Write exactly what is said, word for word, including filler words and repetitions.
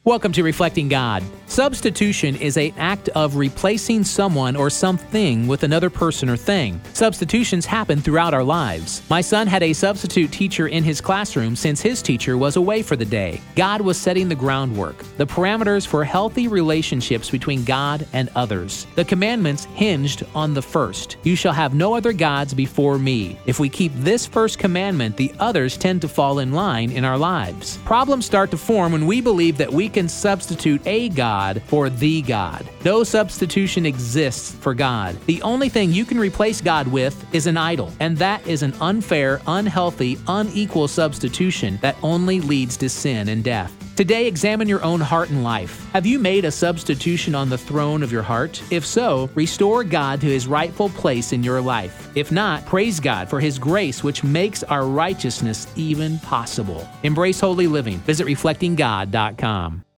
Welcome to Reflecting God. Substitution is an act of replacing someone or something with another person or thing. Substitutions happen throughout our lives. My son had a substitute teacher in his classroom since his teacher was away for the day. God was setting the groundwork, the parameters for healthy relationships between God and others. The commandments hinged on the first, "You shall have no other gods before me." If we keep this first commandment, the others tend to fall in line in our lives. Problems start to form when we believe that we can substitute a God for the God. No substitution exists for God. The only thing you can replace God with is an idol, and that is an unfair, unhealthy, unequal substitution that only leads to sin and death. Today, examine your own heart and life. Have you made a substitution on the throne of your heart? If so, restore God to His rightful place in your life. If not, praise God for His grace, which makes our righteousness even possible. Embrace holy living. Visit reflecting god dot com.